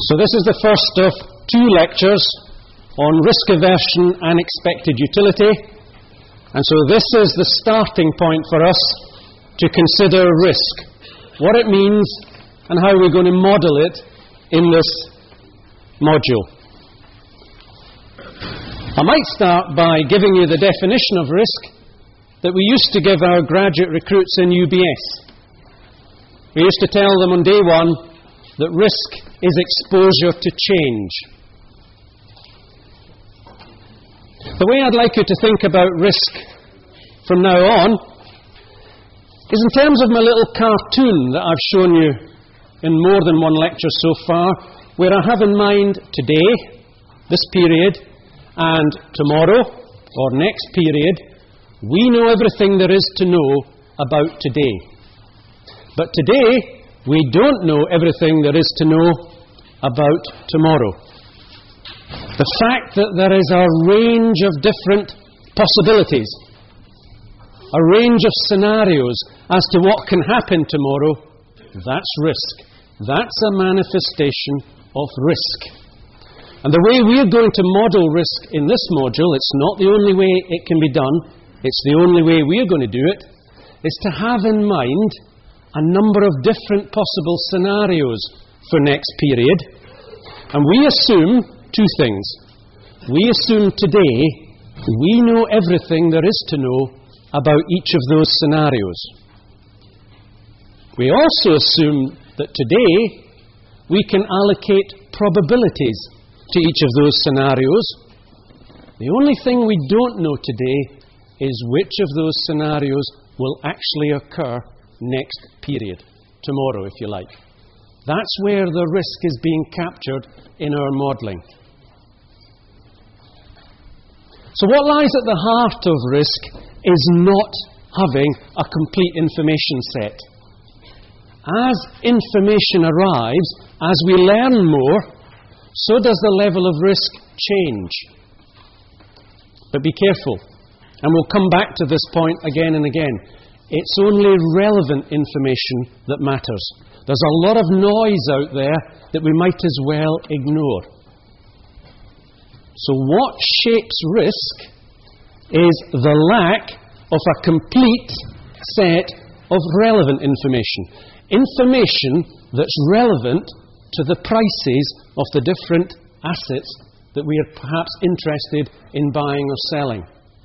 So this is the first of 2 lectures on risk aversion and expected utility. And so this is the starting point for us to consider risk, what it means and how we're going to model it in this module. I might start by giving you the definition of risk that we used to give our graduate recruits in UBS. We used to tell them on day 1 that risk is exposure to change. The way I'd like you to think about risk from now on is in terms of my little cartoon that I've shown you in more than one lecture so far, where I have in mind today, this period, and tomorrow, or next period. We know everything there is to know about today. But today, we don't know everything there is to know about tomorrow. The fact that there is a range of different possibilities, a range of scenarios as to what can happen tomorrow, that's risk. That's a manifestation of risk. And the way we're going to model risk in this module, it's not the only way it can be done, it's the only way we're going to do it, is to have in mind a number of different possible scenarios for next period. And we assume 2 things. We assume today we know everything there is to know about each of those scenarios. We also assume that today we can allocate probabilities to each of those scenarios. The only thing we don't know today is which of those scenarios will actually occur next period, tomorrow if you like. That's where the risk is being captured in our modelling. So what lies at the heart of risk is not having a complete information set. As information arrives, as we learn more, so does the level of risk change. But be careful, and we'll come back to this point again and again. It's only relevant information that matters. There's a lot of noise out there that we might as well ignore. So what shapes risk is the lack of a complete set of relevant information. Information that's relevant to the prices of the different assets that we are perhaps interested in buying or selling.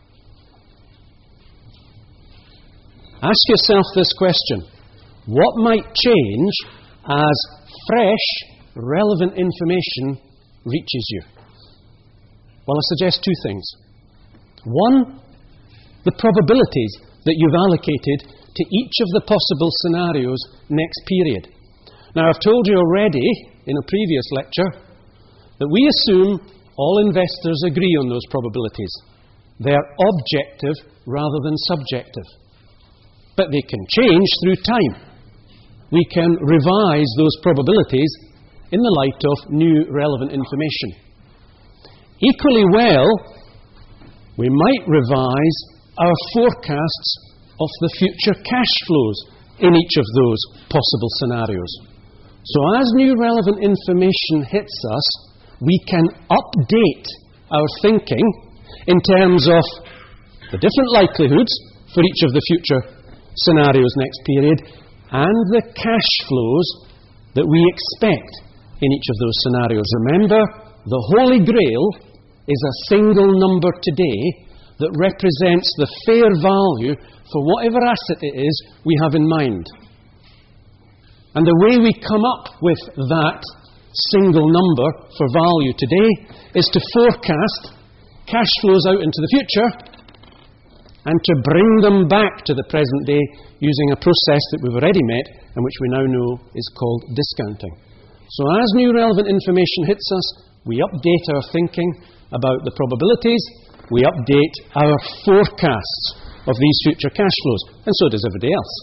Ask yourself this question: what might change as fresh, relevant information reaches you? Well, I suggest 2 things. 1, the probabilities that you've allocated to each of the possible scenarios next period. Now, I've told you already in a previous lecture that we assume all investors agree on those probabilities. They're objective rather than subjective. But they can change through time. We can revise those probabilities in the light of new relevant information. Equally well, we might revise our forecasts of the future cash flows in each of those possible scenarios. So as new relevant information hits us, we can update our thinking in terms of the different likelihoods for each of the future scenarios next period and the cash flows that we expect in each of those scenarios. Remember, the Holy Grail is a single number today that represents the fair value for whatever asset it is we have in mind. And the way we come up with that single number for value today is to forecast cash flows out into the future and to bring them back to the present day using a process that we've already met and which we now know is called discounting. So as new relevant information hits us, we update our thinking about the probabilities, we update our forecasts of these future cash flows, and so does everybody else.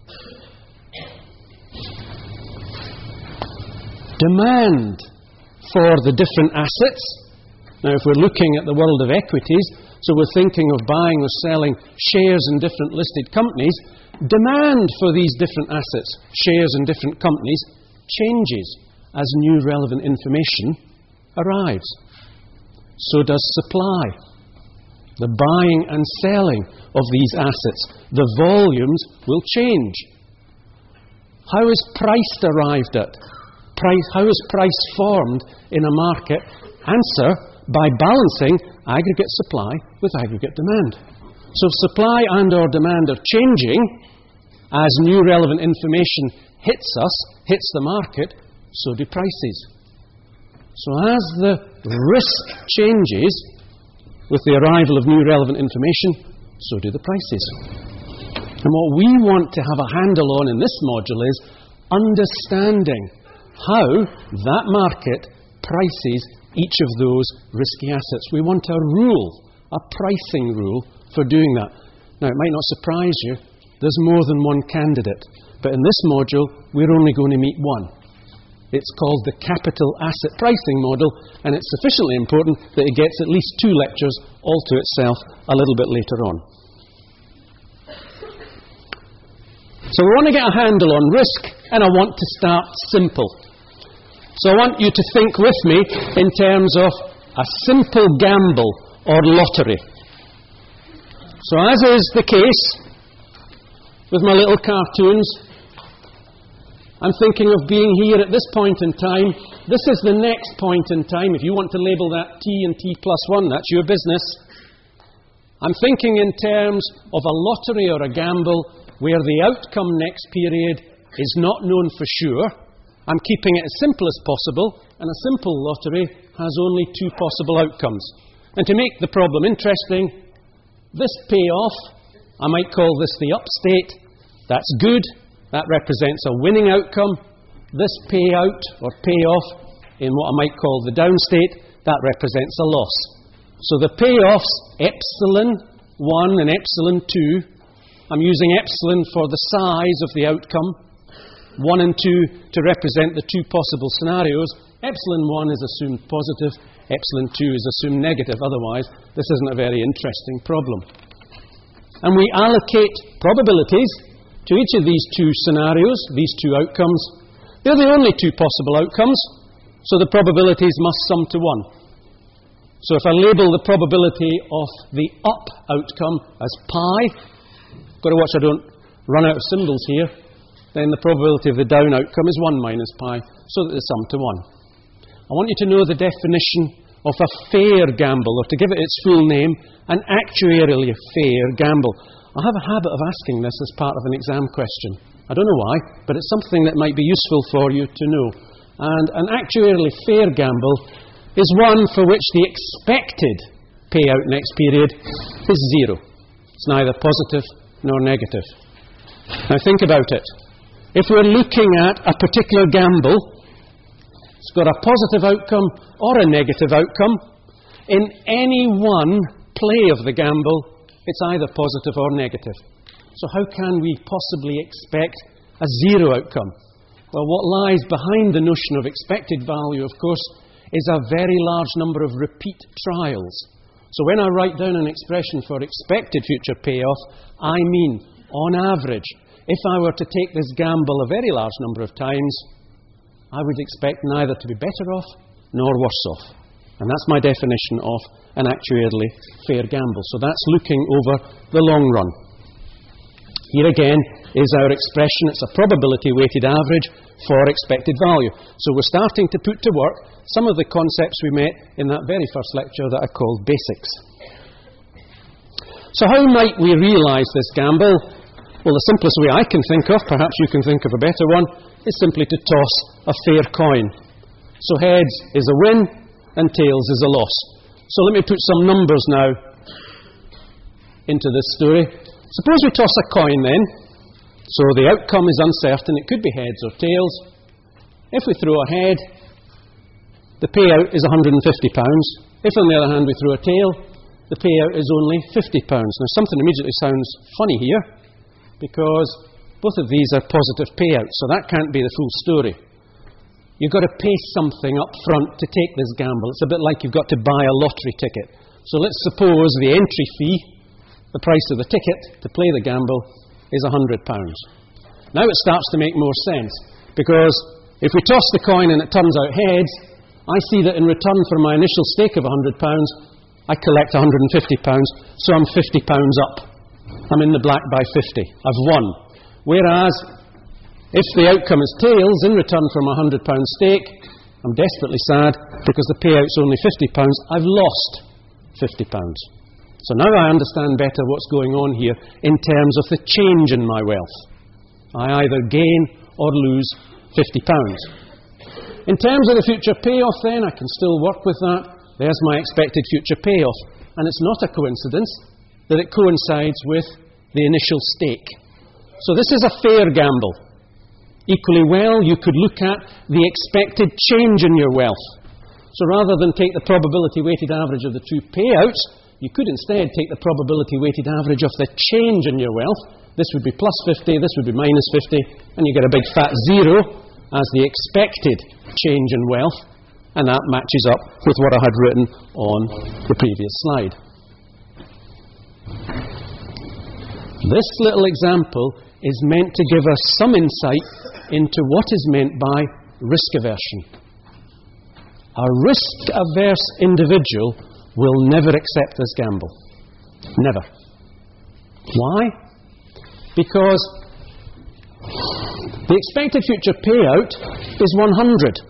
Demand for the different assets. Now, if we're looking at the world of equities, so we're thinking of buying or selling shares in different listed companies, demand for these different assets, shares in different companies, changes as new relevant information arrives. So does supply. The buying and selling of these assets, the volumes will change. How is price arrived at? How is price formed in a market? Answer, by balancing aggregate supply with aggregate demand. So if supply and or demand are changing as new relevant information hits the market, so do prices. So as the risk changes with the arrival of new relevant information, so do the prices. And what we want to have a handle on in this module is understanding how that market prices each of those risky assets. We want a rule, a pricing rule for doing that. Now, it might not surprise you, there's more than one candidate, but in this module, we're only going to meet one. It's called the Capital Asset Pricing Model, and it's sufficiently important that it gets at least 2 lectures all to itself a little bit later on. So we want to get a handle on risk, and I want to start simple. So I want you to think with me in terms of a simple gamble or lottery. So as is the case with my little cartoons, I'm thinking of being here at this point in time. This is the next point in time. If you want to label that T and T plus 1, that's your business. I'm thinking in terms of a lottery or a gamble where the outcome next period is not known for sure. I'm keeping it as simple as possible, and a simple lottery has only 2 possible outcomes. And to make the problem interesting, this payoff, I might call this the upstate. That's good. That represents a winning outcome. This payout or payoff in what I might call the downstate, that represents a loss. So the payoffs, epsilon 1 and epsilon 2, I'm using epsilon for the size of the outcome, 1 and 2 to represent the 2 possible scenarios. Epsilon 1 is assumed positive, epsilon 2 is assumed negative. Otherwise, this isn't a very interesting problem. And we allocate probabilities to each of these 2 scenarios, these 2 outcomes. They're the only 2 possible outcomes, so the probabilities must sum to 1. So if I label the probability of the up outcome as pi, got to watch I don't run out of symbols here, then the probability of the down outcome is 1 minus pi, so that they sum to 1. I want you to know the definition of a fair gamble, or to give it its full name, an actuarially fair gamble. I have a habit of asking this as part of an exam question. I don't know why, but it's something that might be useful for you to know. And an actuarially fair gamble is one for which the expected payout next period is 0. It's neither positive nor negative. Now think about it. If we're looking at a particular gamble, it's got a positive outcome or a negative outcome. In any one play of the gamble, it's either positive or negative. So how can we possibly expect a 0 outcome? Well, what lies behind the notion of expected value, of course, is a very large number of repeat trials. So when I write down an expression for expected future payoff, I mean, on average, if I were to take this gamble a very large number of times, I would expect neither to be better off nor worse off. And that's my definition of an actuarially fair gamble. So that's looking over the long run. Here again is our expression. It's a probability-weighted average for expected value. So we're starting to put to work some of the concepts we met in that very first lecture that I called basics. So how might we realise this gamble? Well, the simplest way I can think of, perhaps you can think of a better one, is simply to toss a fair coin. So heads is a win and tails is a loss. So let me put some numbers now into this story. Suppose we toss a coin then. So the outcome is uncertain. It could be heads or tails. If we throw a head, the payout is £150. If, on the other hand, we throw a tail, the payout is only £50. Now, something immediately sounds funny here, because both of these are positive payouts, so that can't be the full story. You've got to pay something up front to take this gamble. It's a bit like you've got to buy a lottery ticket. So let's suppose the entry fee, the price of the ticket to play the gamble, is £100. Now it starts to make more sense, because If we toss the coin and it turns out heads, I see that in return for my initial stake of £100, I collect £150, so I'm £50 up. I'm in the black by 50. I've won. Whereas, if the outcome is tails, in return for my £100 stake, I'm desperately sad because the payout's only £50. I've lost £50. So now I understand better what's going on here in terms of the change in my wealth. I either gain or lose £50. In terms of the future payoff then, I can still work with that. There's my expected future payoff. And it's not a coincidence that it coincides with the initial stake. So this is a fair gamble. Equally well, you could look at the expected change in your wealth. So rather than take the probability weighted average of the two payouts, you could instead take the probability weighted average of the change in your wealth. This would be plus 50, this would be minus 50, and you get a big fat zero as the expected change in wealth, and that matches up with what I had written on the previous slide. This little example is meant to give us some insight into what is meant by risk aversion. A risk-averse individual will never accept this gamble. Never. Why? Because the expected future payout is 100.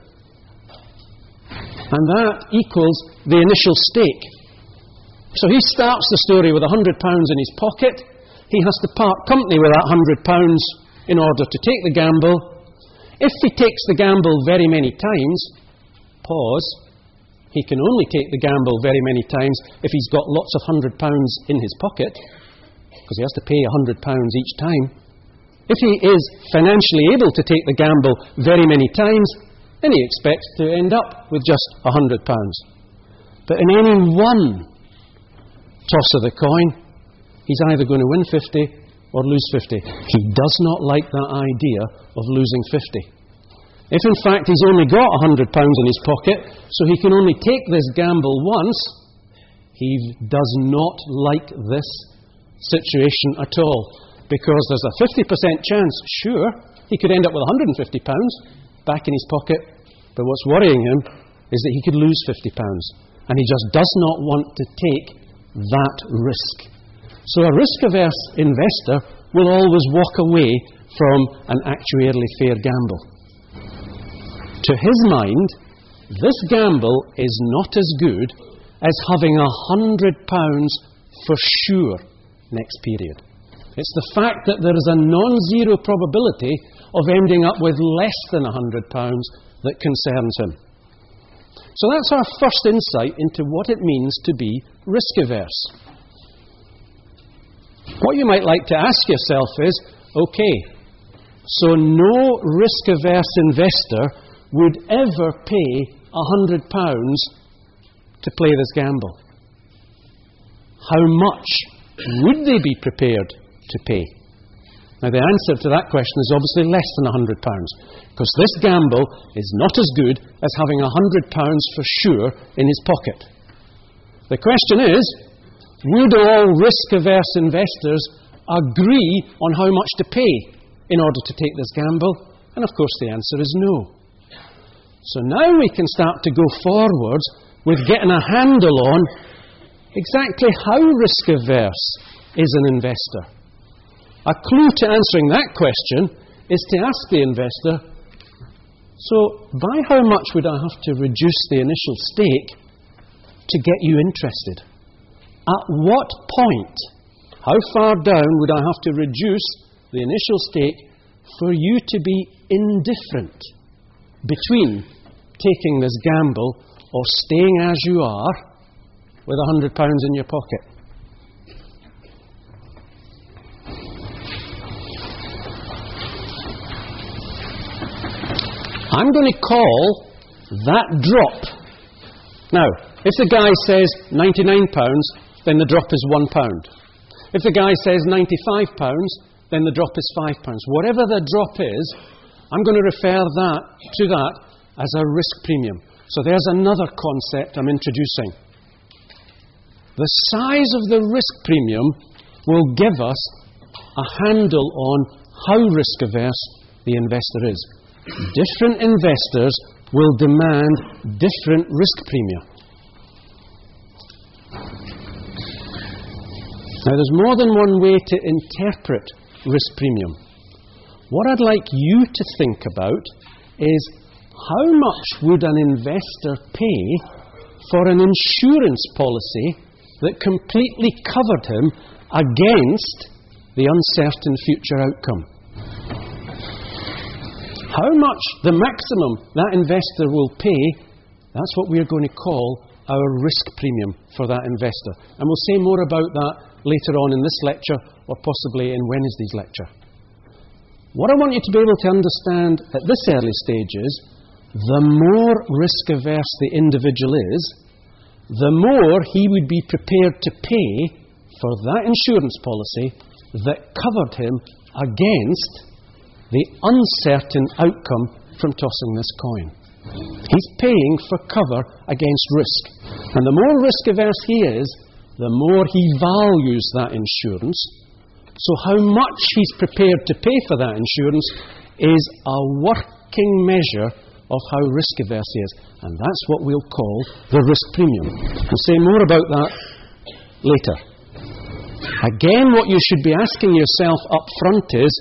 And that equals the initial stake. So he starts the story with £100 in his pocket. He has to part company with that £100 in order to take the gamble. If he takes the gamble very many times, he can only take the gamble very many times if he's got lots of £100 in his pocket, because he has to pay £100 each time. If he is financially able to take the gamble very many times, then he expects to end up with just £100. But in any one toss of the coin, he's either going to win 50 or lose 50. He does not like that idea of losing 50. If in fact he's only got £100 in his pocket, so he can only take this gamble once, he does not like this situation at all. Because there's a 50% chance, sure, he could end up with £150 back in his pocket, but what's worrying him is that he could lose £50, and he just does not want to take that risk. So a risk-averse investor will always walk away from an actuarially fair gamble. To his mind, this gamble is not as good as having £100 for sure next period. It's the fact that there is a non-zero probability of ending up with less than £100 that concerns him. So that's our first insight into what it means to be risk-averse. What you might like to ask yourself is, okay, so no risk-averse investor would ever pay £100 to play this gamble. How much would they be prepared to pay? Now the answer to that question is obviously less than £100, because this gamble is not as good as having £100 for sure in his pocket. The question is, would all risk-averse investors agree on how much to pay in order to take this gamble? And of course the answer is no. So now we can start to go forward with getting a handle on exactly how risk-averse is an investor. A clue to answering that question is to ask the investor, so by how much would I have to reduce the initial stake to get you interested? At what point, how far down would I have to reduce the initial stake for you to be indifferent between taking this gamble or staying as you are with £100 in your pocket? I'm going to call that drop. Now, if the guy says £99, then the drop is £1. If the guy says £95, then the drop is £5. Whatever the drop is, I'm going to refer to that as a risk premium. So there's another concept I'm introducing. The size of the risk premium will give us a handle on how risk-averse the investor is. different investors will demand different risk premia. Now, there's more than one way to interpret risk premium. What I'd like you to think about is how much would an investor pay for an insurance policy that completely covered him against the uncertain future outcome? How much the maximum that investor will pay, that's what we're going to call our risk premium for that investor. And we'll say more about that later on in this lecture or possibly in Wednesday's lecture. What I want you to be able to understand at this early stage is the more risk-averse the individual is, the more he would be prepared to pay for that insurance policy that covered him against the uncertain outcome from tossing this coin. He's paying for cover against risk. And the more risk-averse he is, the more he values that insurance. So how much he's prepared to pay for that insurance is a working measure of how risk-averse he is. And that's what we'll call the risk premium. We'll say more about that later. Again, what you should be asking yourself up front is,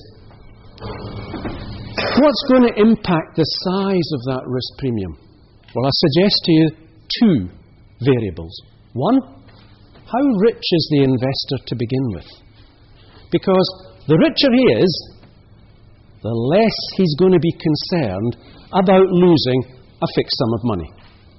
what's going to impact the size of that risk premium? Well, I suggest to you two variables. One, how rich is the investor to begin with? Because the richer he is, the less he's going to be concerned about losing a fixed sum of money.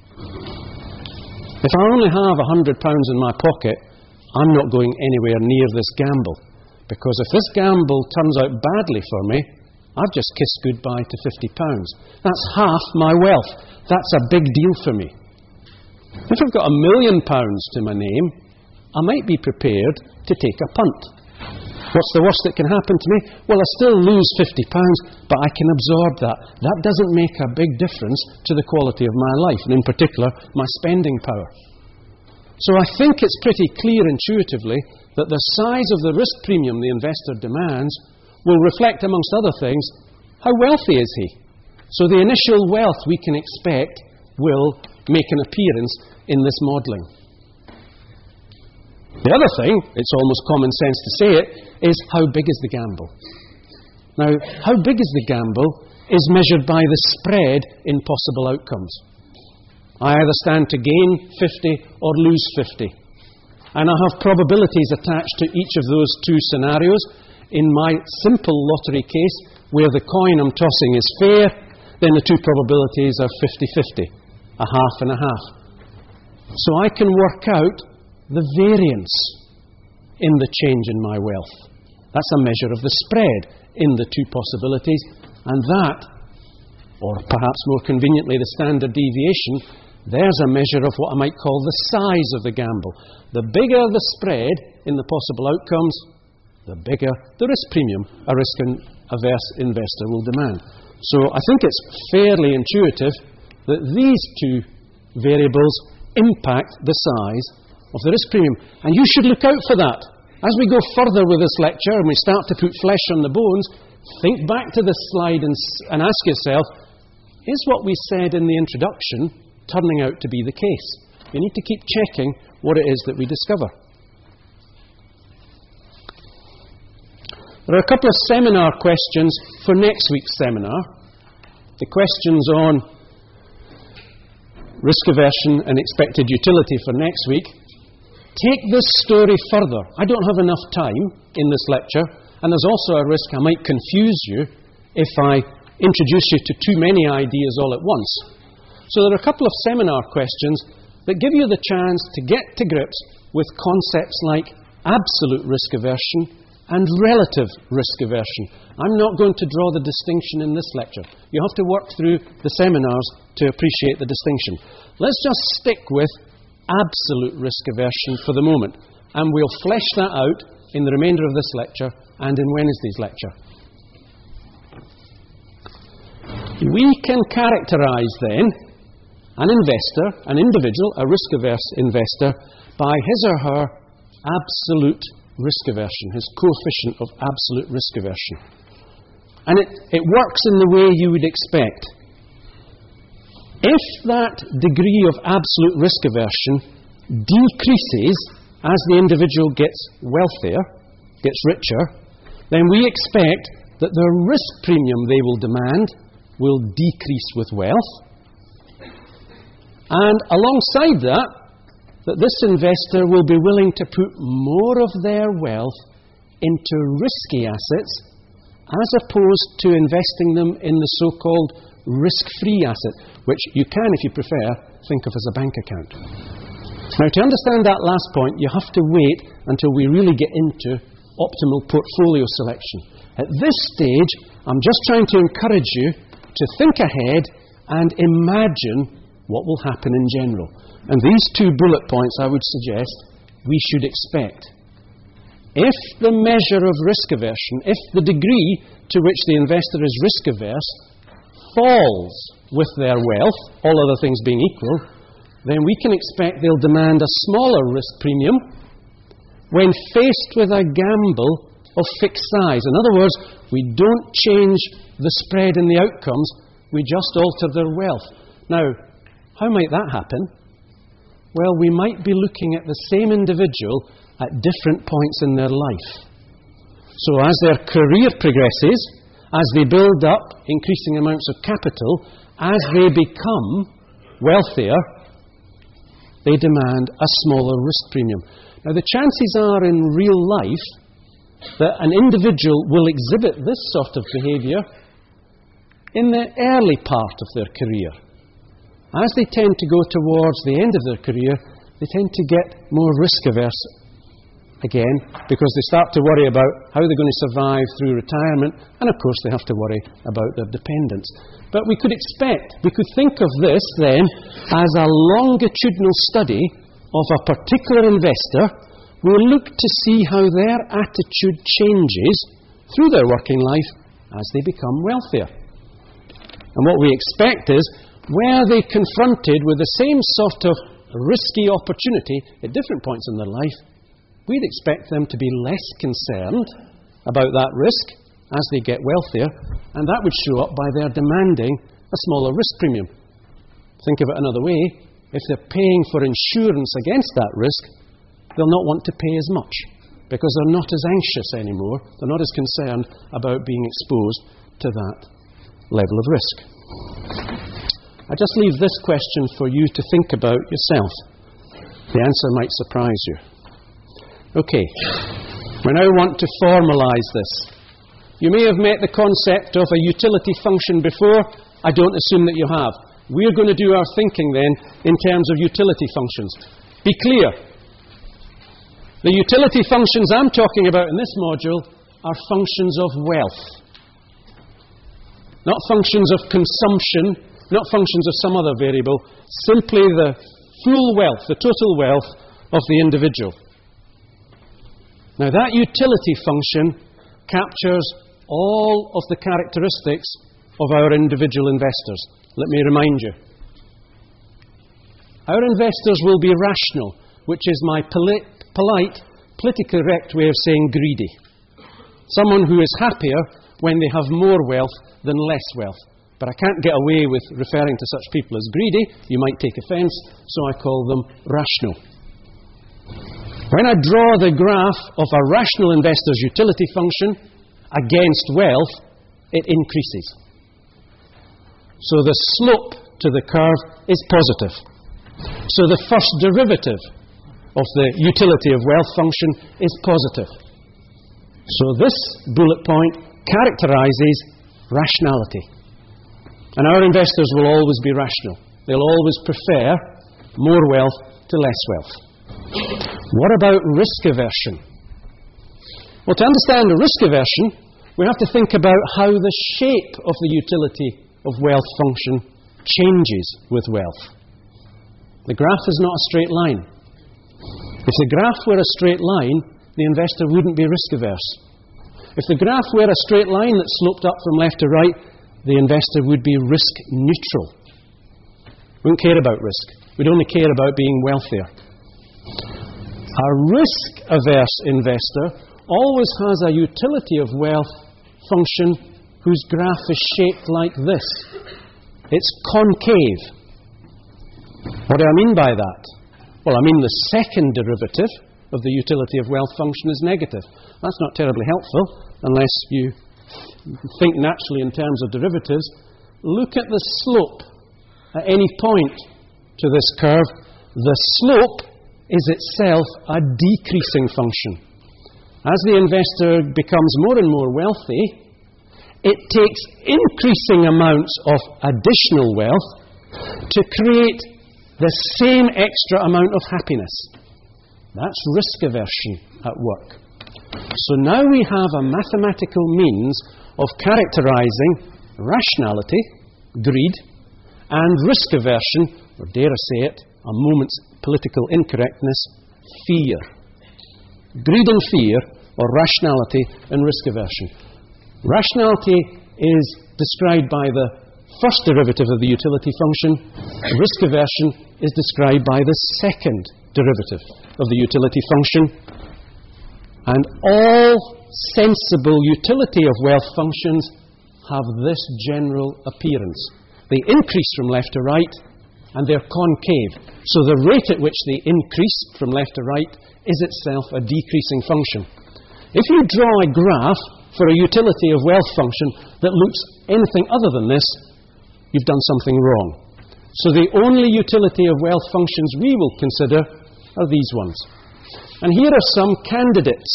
If I only have £100 in my pocket, I'm not going anywhere near this gamble. Because if this gamble turns out badly for me, I've just kissed goodbye to £50. That's half my wealth. That's a big deal for me. If I've got £1 million to my name, I might be prepared to take a punt. What's the worst that can happen to me? Well, I still lose £50, but I can absorb that. That doesn't make a big difference to the quality of my life, and in particular, my spending power. So I think it's pretty clear intuitively that the size of the risk premium the investor demands will reflect, amongst other things, how wealthy is he. So the initial wealth we can expect will make an appearance in this modelling. The other thing, it's almost common sense to say it, is how big is the gamble? Now, how big is the gamble is measured by the spread in possible outcomes. I either stand to gain 50 or lose 50. And I have probabilities attached to each of those two scenarios. In my simple lottery case, where the coin I'm tossing is fair, then the two probabilities are 50-50, a half and a half. So I can work out the variance in the change in my wealth. That's a measure of the spread in the two possibilities, and that, or perhaps more conveniently the standard deviation, there's a measure of what I might call the size of the gamble. The bigger the spread in the possible outcomes, the bigger the risk premium a risk-averse investor will demand. So I think it's fairly intuitive that these two variables impact the size of the risk premium. And you should look out for that. As we go further with this lecture and we start to put flesh on the bones, think back to this slide and ask yourself, is what we said in the introduction turning out to be the case? You need to keep checking what it is that we discover. There are a couple of seminar questions for next week's seminar. The questions on risk aversion and expected utility for next week. Take this story further. I don't have enough time in this lecture, and there's also a risk I might confuse you if I introduce you to too many ideas all at once. So there are a couple of seminar questions that give you the chance to get to grips with concepts like absolute risk aversion and relative risk aversion. I'm not going to draw the distinction in this lecture. You have to work through the seminars to appreciate the distinction. Let's just stick with absolute risk aversion for the moment, and we'll flesh that out in the remainder of this lecture and in Wednesday's lecture. We can characterize then an investor, an individual, a risk-averse investor, by his or her absolute risk aversion, his coefficient of absolute risk aversion. And it works in the way you would expect. If that degree of absolute risk aversion decreases as the individual gets wealthier, gets richer, then we expect that the risk premium they will demand will decrease with wealth. And alongside that this investor will be willing to put more of their wealth into risky assets as opposed to investing them in the so-called risk-free asset, which you can, if you prefer, think of as a bank account. Now, to understand that last point, you have to wait until we really get into optimal portfolio selection. At this stage, I'm just trying to encourage you to think ahead and imagine what will happen in general. And these 2 bullet points, I would suggest, we should expect. If the measure of risk aversion, if the degree to which the investor is risk averse falls with their wealth, all other things being equal, then we can expect they'll demand a smaller risk premium when faced with a gamble of fixed size. In other words, we don't change the spread in the outcomes, we just alter their wealth. Now, how might that happen? Well, we might be looking at the same individual at different points in their life. So as their career progresses, as they build up increasing amounts of capital, as they become wealthier, they demand a smaller risk premium. Now, the chances are in real life that an individual will exhibit this sort of behaviour in the early part of their career. As they tend to go towards the end of their career, they tend to get more risk-averse again, because they start to worry about how they're going to survive through retirement, and of course they have to worry about their dependents. But we could think of this then as a longitudinal study of a particular investor. We'll look to see how their attitude changes through their working life as they become wealthier. And what we expect is, were they confronted with the same sort of risky opportunity at different points in their life, we'd expect them to be less concerned about that risk as they get wealthier, and that would show up by their demanding a smaller risk premium. Think of it another way. If they're paying for insurance against that risk, they'll not want to pay as much because they're not as anxious anymore. They're not as concerned about being exposed to that level of risk. I just leave this question for you to think about yourself. The answer might surprise you. Okay, we now want to formalise this. You may have met the concept of a utility function before. I don't assume that you have. We're going to do our thinking then in terms of utility functions. Be clear. The utility functions I'm talking about in this module are functions of wealth. Not functions of consumption, not functions of some other variable, simply the full wealth, the total wealth of the individual. Now, that utility function captures all of the characteristics of our individual investors. Let me remind you. Our investors will be rational, which is my polite, politically correct way of saying greedy. Someone who is happier when they have more wealth than less wealth. But I can't get away with referring to such people as greedy. You might take offence, so I call them rational. When I draw the graph of a rational investor's utility function against wealth, it increases. So the slope to the curve is positive. So the first derivative of the utility of wealth function is positive. So this bullet point characterises rationality. And our investors will always be rational. They'll always prefer more wealth to less wealth. What about risk aversion? Well, to understand the risk aversion, we have to think about how the shape of the utility of wealth function changes with wealth. The graph is not a straight line. If the graph were a straight line, the investor wouldn't be risk averse. If the graph were a straight line that sloped up from left to right, the investor would be risk neutral. We don't care about risk. We'd only care about being wealthier. A risk-averse investor always has a utility of wealth function whose graph is shaped like this. It's concave. What do I mean by that? Well, I mean the second derivative of the utility of wealth function is negative. That's not terribly helpful unless you think naturally in terms of derivatives. Look at the slope at any point to this curve. The slope is itself a decreasing function. As the investor becomes more and more wealthy, it takes increasing amounts of additional wealth to create the same extra amount of happiness. That's risk aversion at work. So now we have a mathematical means of characterizing rationality, greed, and risk aversion, or dare I say it, a moment's political incorrectness, fear. Greed and fear, or rationality and risk aversion. Rationality is described by the first derivative of the utility function. Risk aversion is described by the second derivative of the utility function. And all sensible utility of wealth functions have this general appearance. They increase from left to right, and they're concave. So the rate at which they increase from left to right is itself a decreasing function. If you draw a graph for a utility of wealth function that looks anything other than this, you've done something wrong. So the only utility of wealth functions we will consider are these ones. And here are some candidates.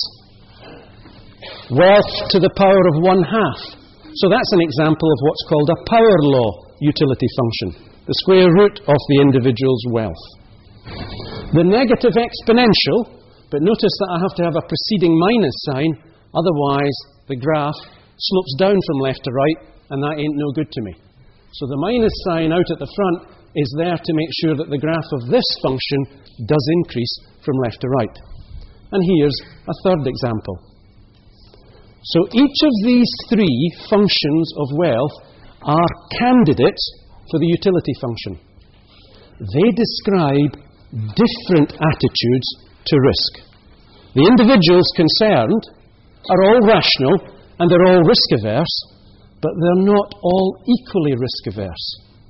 Wealth to the power of 1/2. So that's an example of what's called a power law utility function, the square root of the individual's wealth. The negative exponential, but notice that I have to have a preceding minus sign, otherwise the graph slopes down from left to right, and that ain't no good to me. So the minus sign out at the front is there to make sure that the graph of this function does increase from left to right. And here's a third example. So each of these three functions of wealth are candidates for the utility function. They describe different attitudes to risk. The individuals concerned are all rational and they're all risk-averse, but they're not all equally risk-averse.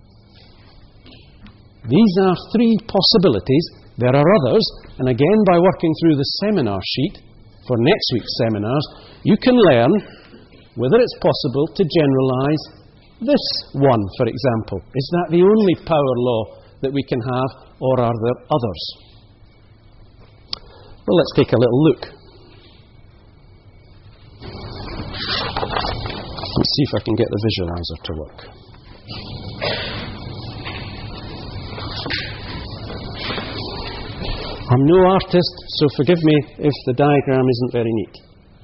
These are three possibilities. There are others, and again, by working through the seminar sheet for next week's seminars, you can learn whether it's possible to generalize this one, for example. Is that the only power law that we can have, or are there others? Well, let's take a little look. Let's see if I can get the visualizer to work. I'm no artist, so forgive me if the diagram isn't very neat.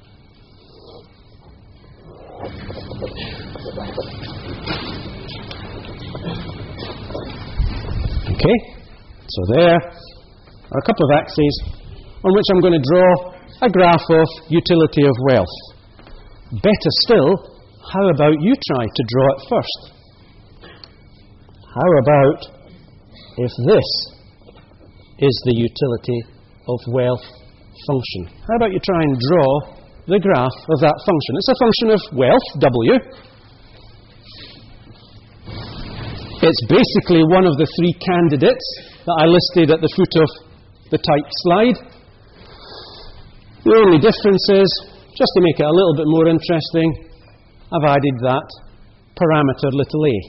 Okay, so there are a couple of axes on which I'm going to draw a graph of utility of wealth. Better still, how about you try to draw it first? How about if this is the utility of wealth function? How about you try and draw the graph of that function? It's a function of wealth, W. It's basically one of the three candidates that I listed at the foot of the typed slide. The only difference is, just to make it a little bit more interesting, I've added that parameter little a.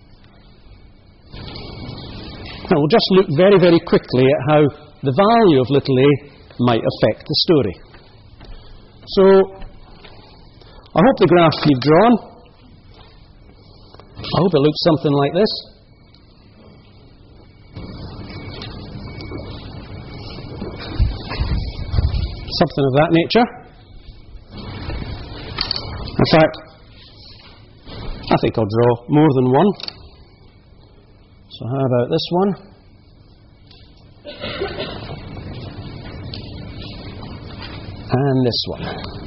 Now we'll just look very, very quickly at how the value of little a might affect the story. So, I hope the graph you've drawn, I hope it looks something like this. Something of that nature. In fact, I think I'll draw more than one. So how about this one? And this one.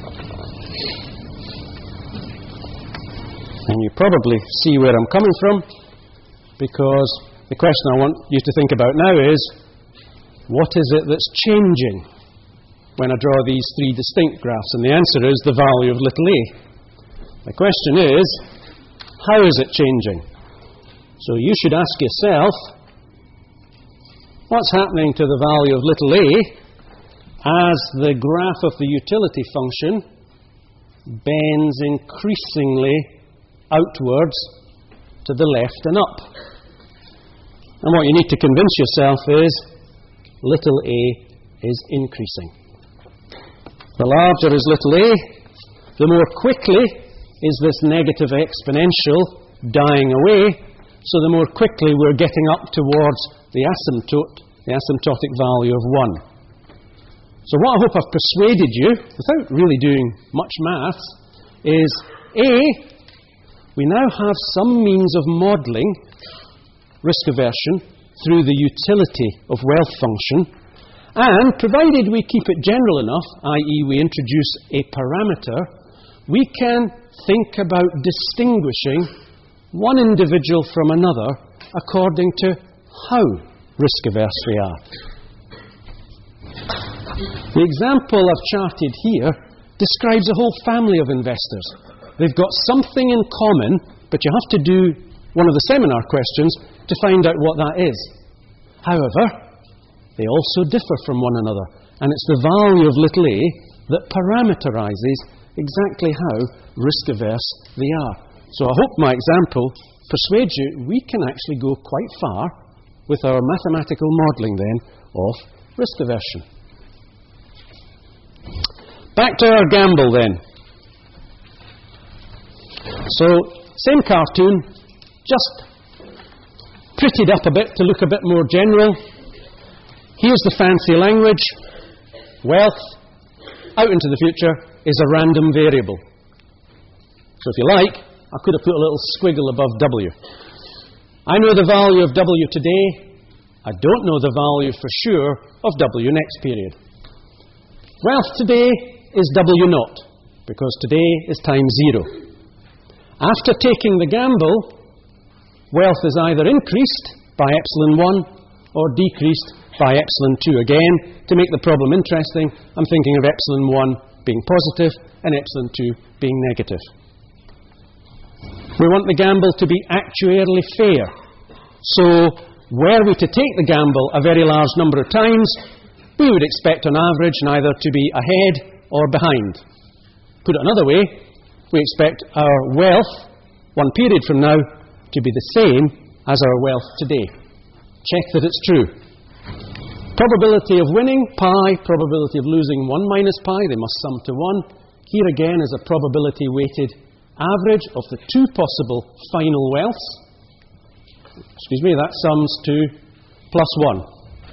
And you probably see where I'm coming from, because the question I want you to think about now is, what is it that's changing when I draw these three distinct graphs? And the answer is the value of little a. The question is, how is it changing? So you should ask yourself, what's happening to the value of little a as the graph of the utility function bends increasingly outwards to the left and up? And what you need to convince yourself is little a is increasing. The larger is little a, the more quickly is this negative exponential dying away, so the more quickly we're getting up towards the asymptotic value of 1. So what I hope I've persuaded you, without really doing much maths, is A, we now have some means of modelling risk aversion through the utility of wealth function, and provided we keep it general enough, i.e. we introduce a parameter, we can think about distinguishing one individual from another according to how risk averse we are. The example I've charted here describes a whole family of investors. They've got something in common, but you have to do one of the seminar questions to find out what that is. However, they also differ from one another, and it's the value of little a that parameterizes exactly how risk averse they are. So I hope my example persuades you we can actually go quite far with our mathematical modelling then of risk aversion. Back to our gamble then. So, same cartoon, just prettied up a bit to look a bit more general. Here's the fancy language. Wealth, out into the future, is a random variable. So if you like, I could have put a little squiggle above W. I know the value of W today. I don't know the value for sure of W next period. Wealth today is W naught, because today is time 0. After taking the gamble, wealth is either increased by epsilon 1 or decreased by epsilon 2. Again, to make the problem interesting, I'm thinking of epsilon 1 being positive and epsilon 2 being negative. We want the gamble to be actuarially fair. So, were we to take the gamble a very large number of times, we would expect on average neither to be ahead or behind. Put it another way, we expect our wealth, one period from now, to be the same as our wealth today. Check that it's true. Probability of winning, pi. Probability of losing, 1 minus pi. They must sum to 1. Here again is a probability-weighted average of the two possible final wealths. That sums to plus 1.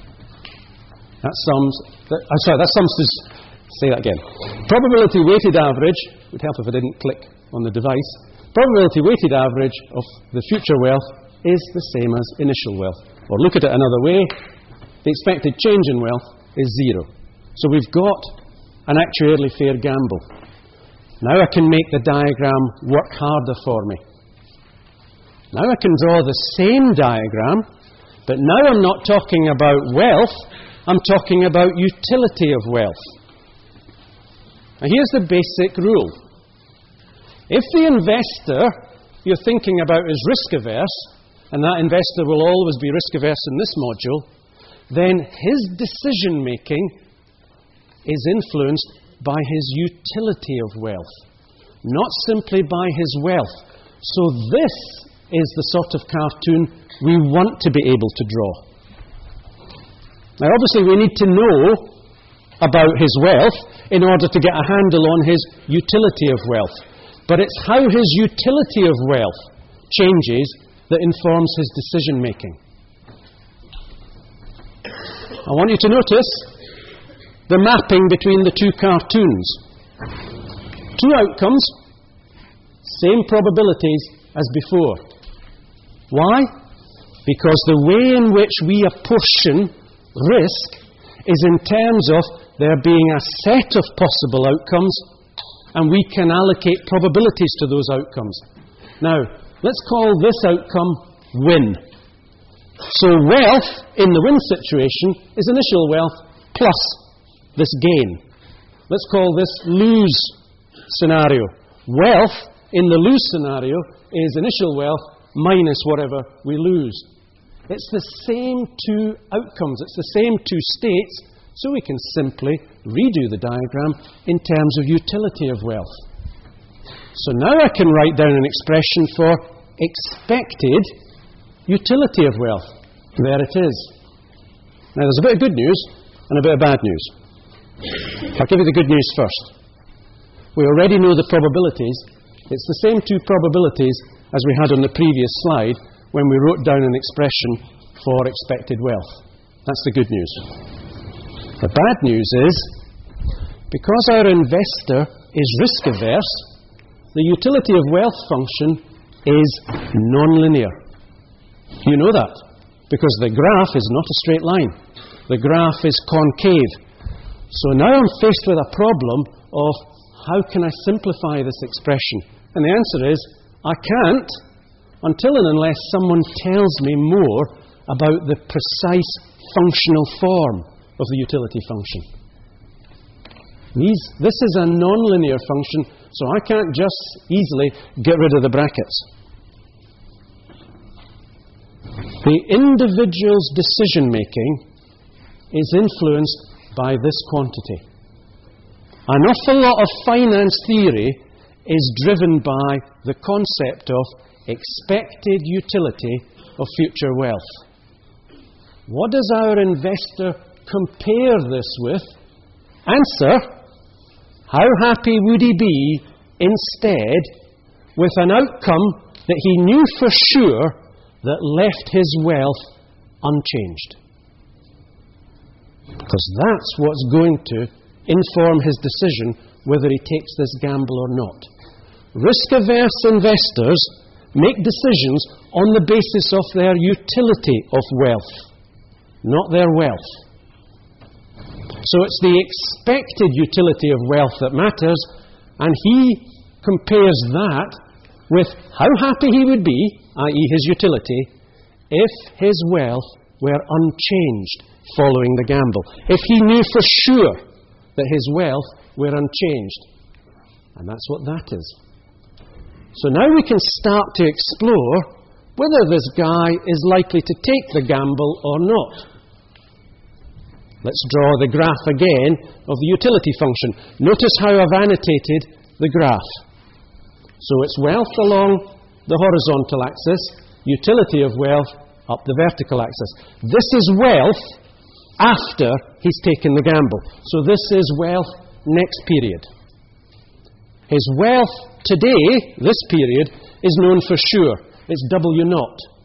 That sums to... Say that again. Probability-weighted average, would help if I didn't click on the device. Probability-weighted average of the future wealth is the same as initial wealth. Or look at it another way. The expected change in wealth is 0. So we've got an actuarially fair gamble. Now I can make the diagram work harder for me. Now I can draw the same diagram, but now I'm not talking about wealth, I'm talking about utility of wealth. Now here's the basic rule. If the investor you're thinking about is risk averse, and that investor will always be risk averse in this module, then his decision making is influenced by his utility of wealth, not simply by his wealth. So this is the sort of cartoon we want to be able to draw. Now obviously we need to know about his wealth in order to get a handle on his utility of wealth. But it's how his utility of wealth changes that informs his decision making. I want you to notice the mapping between the two cartoons. Two outcomes, same probabilities as before. Why? Because the way in which we apportion risk is in terms of there being a set of possible outcomes, and we can allocate probabilities to those outcomes. Now, let's call this outcome win. So wealth in the win situation is initial wealth plus this gain. Let's call this lose scenario. Wealth in the lose scenario is initial wealth minus whatever we lose. It's the same two outcomes, it's the same two states, so we can simply redo the diagram in terms of utility of wealth. So now I can write down an expression for expected utility of wealth. There it is. Now there's a bit of good news and a bit of bad news. I'll give you the good news first. We already know the probabilities. It's the same two probabilities as we had on the previous slide when we wrote down an expression for expected wealth. That's the good news. The bad news is, because our investor is risk averse, the utility of wealth function is non-linear. You know that, because the graph is not a straight line. The graph is concave. So now I'm faced with a problem of how can I simplify this expression? And the answer is, I can't until and unless someone tells me more about the precise functional form of the utility function. This is a non-linear function, so I can't just easily get rid of the brackets. The individual's decision-making is influenced by this quantity. An awful lot of finance theory is driven by the concept of expected utility of future wealth. What does our investor compare this with? Answer: how happy would he be instead with an outcome that he knew for sure that left his wealth unchanged? Because that's what's going to inform his decision whether he takes this gamble or not. Risk-averse investors make decisions on the basis of their utility of wealth, not their wealth. So it's the expected utility of wealth that matters, and he compares that with how happy he would be, i.e. his utility, if his wealth were unchanged following the gamble. If he knew for sure that his wealth were unchanged. And that's what that is. So now we can start to explore whether this guy is likely to take the gamble or not. Let's draw the graph again of the utility function. Notice how I've annotated the graph. So it's wealth along the horizontal axis, utility of wealth up the vertical axis. This is wealth after he's taken the gamble. So this is wealth next period. His wealth today, this period, is known for sure. It's W0.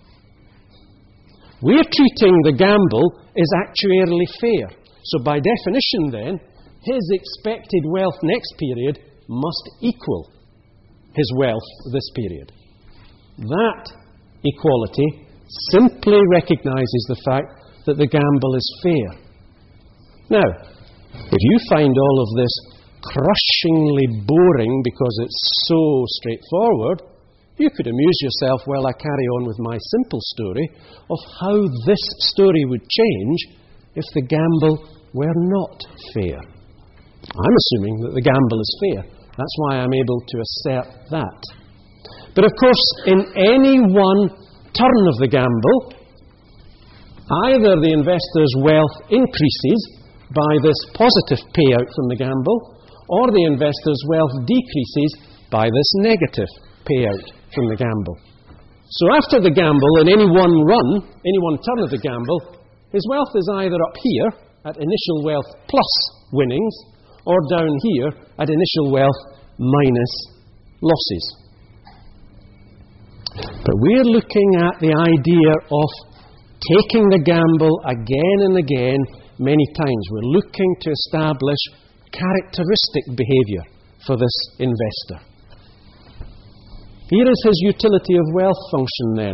We're treating the gamble as actuarially fair. So by definition then, his expected wealth next period must equal his wealth this period. That equality simply recognizes the fact that the gamble is fair. Now, if you find all of this crushingly boring because it's so straightforward, you could amuse yourself while I carry on with my simple story of how this story would change if the gamble were not fair. I'm assuming that the gamble is fair. That's why I'm able to assert that. But of course, in any one turn of the gamble, either the investor's wealth increases by this positive payout from the gamble, or the investor's wealth decreases by this negative payout from the gamble. So after the gamble, in any one run, any one turn of the gamble, his wealth is either up here at initial wealth plus winnings, or down here at initial wealth minus losses. But we're looking at the idea of taking the gamble again and again many times. We're looking to establish characteristic behavior for this investor. Here is his utility of wealth function then.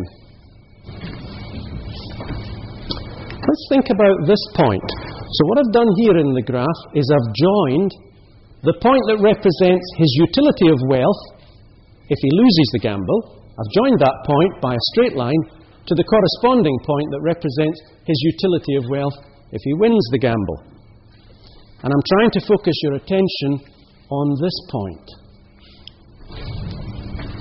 Let's think about this point. So what I've done here in the graph is I've joined the point that represents his utility of wealth if he loses the gamble. I've joined that point by a straight line to the corresponding point that represents his utility of wealth if he wins the gamble. And I'm trying to focus your attention on this point.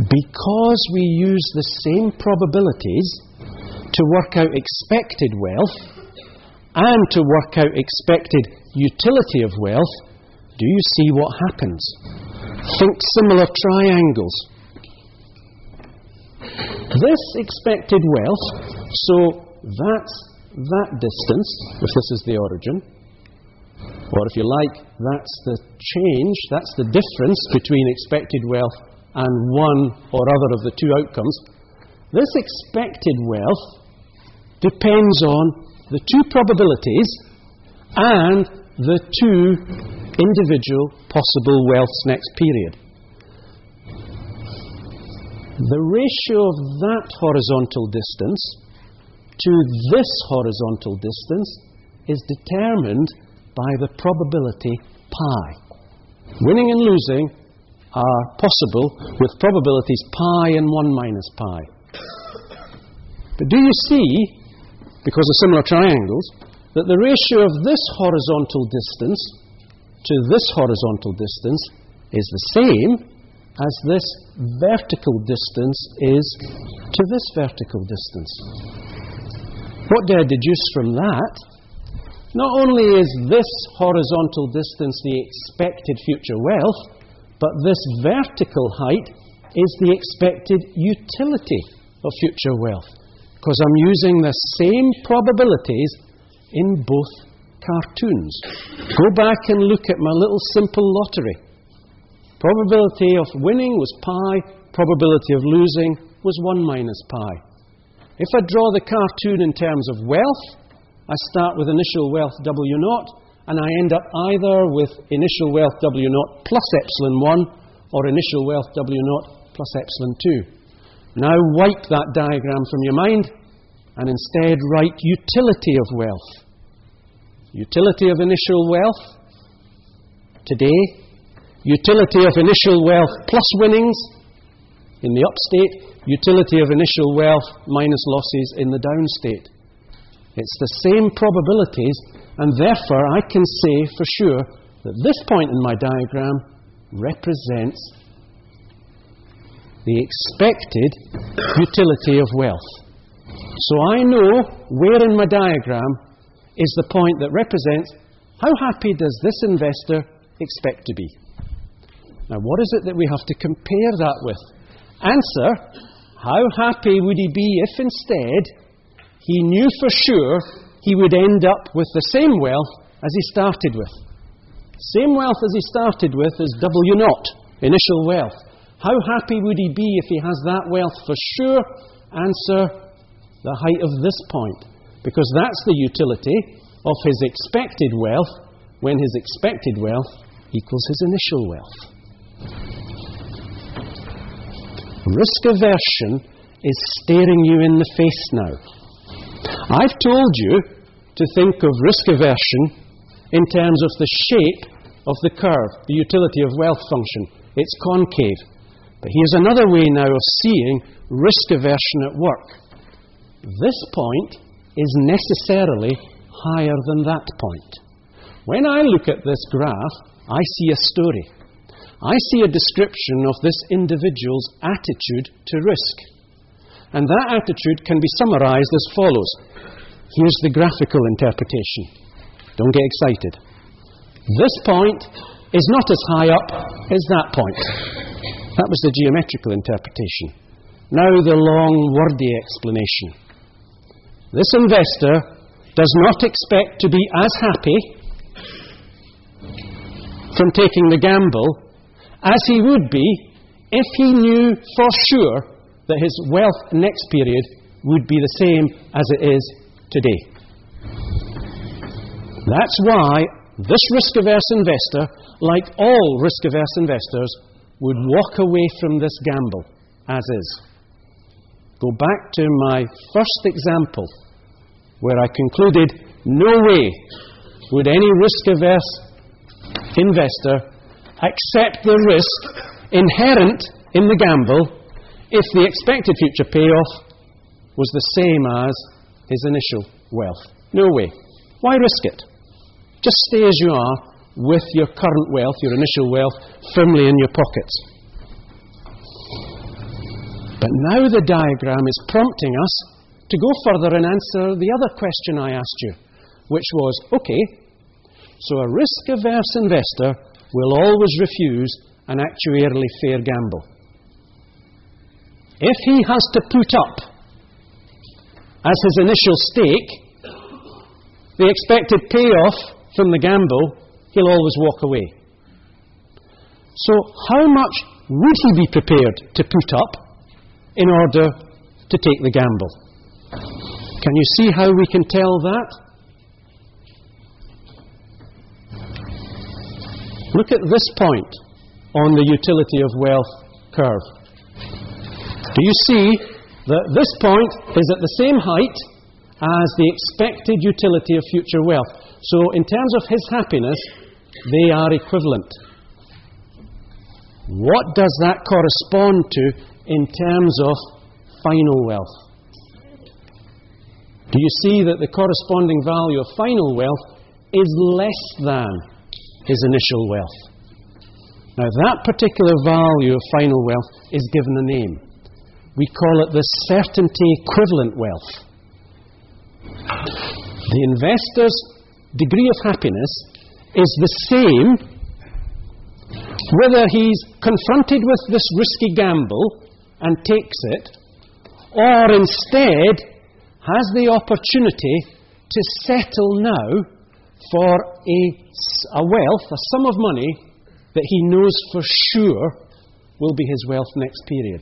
because we use the same probabilities to work out expected wealth and to work out expected utility of wealth, do you see what happens? Think similar triangles. This expected wealth, so that's that distance, if this is the origin, or if you like, that's the change, that's the difference between expected wealth and one or other of the two outcomes. This expected wealth depends on the two probabilities and the two individual possible wealths next period. The ratio of that horizontal distance to this horizontal distance is determined by the probability pi. Winning and losing are possible with probabilities pi and 1 minus pi. But do you see, because of similar triangles, that the ratio of this horizontal distance to this horizontal distance is the same as this vertical distance is to this vertical distance? What do I deduce from that? Not only is this horizontal distance the expected future wealth, but this vertical height is the expected utility of future wealth, because I'm using the same probabilities in both cartoons. Go back and look at my little simple lottery. Probability of winning was pi, probability of losing was 1 minus pi. If I draw the cartoon in terms of wealth, I start with initial wealth W0, and I end up either with initial wealth W0 plus epsilon 1 or initial wealth W0 plus epsilon 2. Now wipe that diagram from your mind and instead write utility of wealth. Utility of initial wealth today, utility of initial wealth plus winnings in the upstate, utility of initial wealth minus losses in the downstate. It's the same probabilities, and therefore I can say for sure that this point in my diagram represents the expected utility of wealth. So I know where in my diagram is the point that represents how happy does this investor expect to be. Now what is it that we have to compare that with? Answer, how happy would he be if instead he knew for sure he would end up with the same wealth as he started with? Same wealth as he started with is W0, initial wealth. How happy would he be if he has that wealth for sure? Answer, the height of this point, because that's the utility of his expected wealth when his expected wealth equals his initial wealth. Risk aversion is staring you in the face now. I've told you to think of risk aversion in terms of the shape of the curve, the utility of wealth function. It's concave. But here's another way now of seeing risk aversion at work. This point is necessarily higher than that point. When I look at this graph, I see a story. I see a description of this individual's attitude to risk. And that attitude can be summarized as follows. Here's the graphical interpretation. Don't get excited. This point is not as high up as that point. That was the geometrical interpretation. Now the long, wordy explanation. This investor does not expect to be as happy from taking the gamble as he would be if he knew for sure that his wealth next period would be the same as it is today. That's why this risk-averse investor, like all risk-averse investors, would walk away from this gamble as is. Go back to my first example, where I concluded no way would any risk-averse investor accept the risk inherent in the gamble if the expected future payoff was the same as his initial wealth. No way. Why risk it? Just stay as you are with your current wealth, your initial wealth, firmly in your pockets. But now the diagram is prompting us to go further and answer the other question I asked you, which was, okay, so a risk-averse investor will always refuse an actuarially fair gamble. If he has to put up as his initial stake the expected payoff from the gamble, he'll always walk away. So how much would he be prepared to put up in order to take the gamble? Can you see how we can tell that? Look at this point on the utility of wealth curve. Do you see that this point is at the same height as the expected utility of future wealth? So in terms of his happiness, they are equivalent. What does that correspond to in terms of final wealth? Do you see that the corresponding value of final wealth is less than his initial wealth? Now that particular value of final wealth is given a name. We call it the certainty equivalent wealth. The investor's degree of happiness is the same whether he's confronted with this risky gamble and takes it, or instead has the opportunity to settle now for a wealth, a sum of money that he knows for sure will be his wealth next period.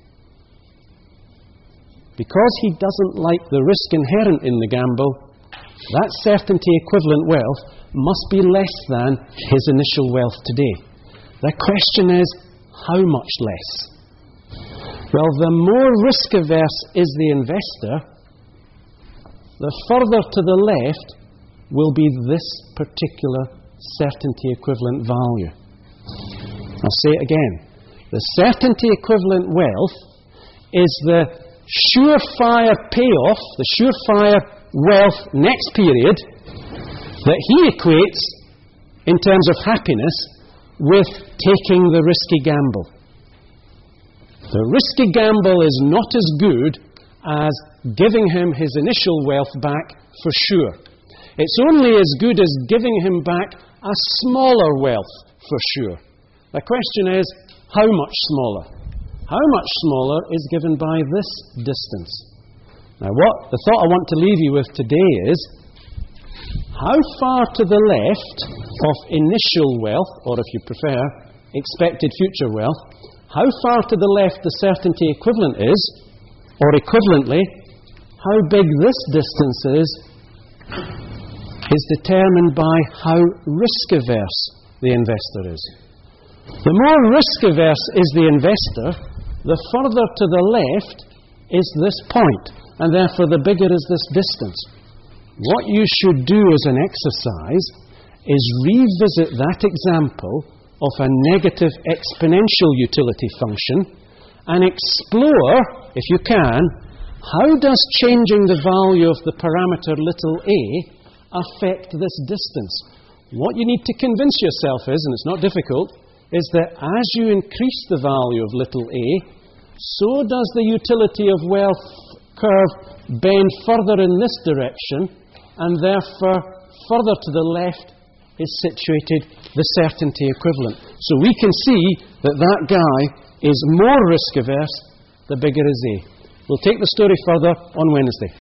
Because he doesn't like the risk inherent in the gamble, that certainty equivalent wealth must be less than his initial wealth today. The question is, how much less? Well, the more risk-averse is the investor, the further to the left will be this particular certainty equivalent value. I'll say it again. The certainty equivalent wealth is the surefire payoff, the surefire wealth next period that he equates in terms of happiness with taking the risky gamble. The risky gamble is not as good as giving him his initial wealth back for sure. It's only as good as giving him back a smaller wealth for sure. The question is, how much smaller? How much smaller is given by this distance? Now, the thought I want to leave you with today is, how far to the left of initial wealth, or if you prefer, expected future wealth, how far to the left the certainty equivalent is, or equivalently, how big this distance is determined by how risk-averse the investor is. The more risk-averse is the investor, the further to the left is this point, and therefore the bigger is this distance. What you should do as an exercise is revisit that example of a negative exponential utility function and explore, if you can, how does changing the value of the parameter little a affect this distance? What you need to convince yourself is, and it's not difficult, is that as you increase the value of little a, so does the utility of wealth curve bend further in this direction, and therefore further to the left is situated the certainty equivalent. So we can see that that guy is more risk-averse the bigger is a. We'll take the story further on Wednesday.